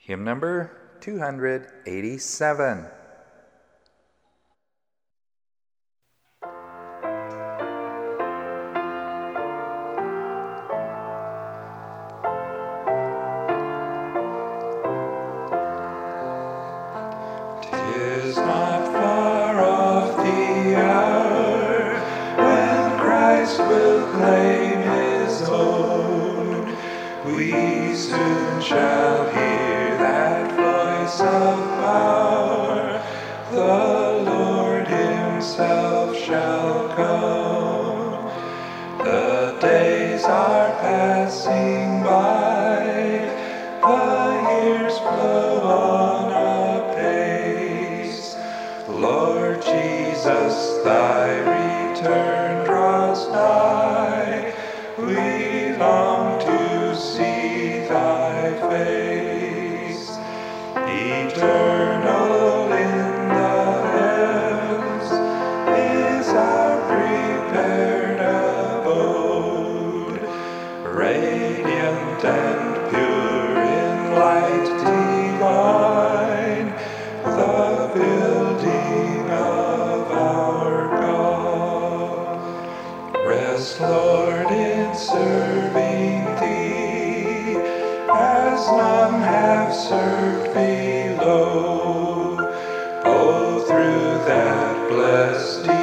Hymn number 287. Tis not far off the hour when Christ will claim his own. We soon shall hear that voice of power. The Lord himself shall come. The days are passing by, the years flow on apace. Lord Jesus, thy return draws nigh. We long to see thy face. Eternal in the heavens is our prepared abode. Radiant and pure in light divine, the building of our God. Rest, Lord, in serving thee, as none have served below. Oh, through that blessed